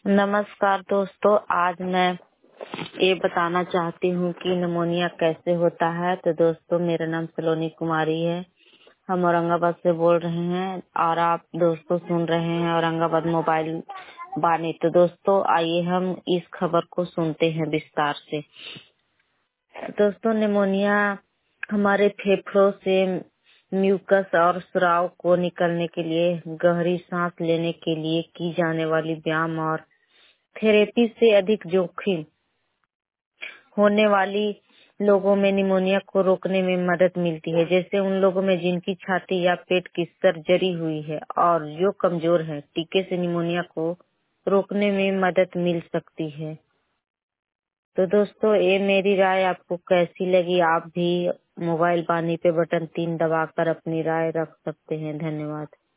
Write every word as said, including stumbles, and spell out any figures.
नमस्कार दोस्तों, आज मैं ये बताना चाहती हूँ कि निमोनिया कैसे होता है। तो दोस्तों, मेरा नाम सलोनी कुमारी है। हम औरंगाबाद से बोल रहे हैं और आप दोस्तों सुन रहे हैं औरंगाबाद मोबाइल बानी। तो दोस्तों, आइए हम इस खबर को सुनते हैं विस्तार से। दोस्तों, निमोनिया हमारे फेफड़ों से म्यूकस और स्राव को निकलने के लिए, गहरी सांस लेने के लिए की जाने वाली व्यायाम और थेरेपी से अधिक जोखिम होने वाली लोगों में निमोनिया को रोकने में मदद मिलती है। जैसे उन लोगों में जिनकी छाती या पेट की सर्जरी हुई है और जो कमजोर है, टीके से निमोनिया को रोकने में मदद मिल सकती है। तो दोस्तों, ये मेरी राय आपको कैसी लगी? आप भी मोबाइल पानी पे बटन तीन दबाकर अपनी राय रख सकते हैं। धन्यवाद।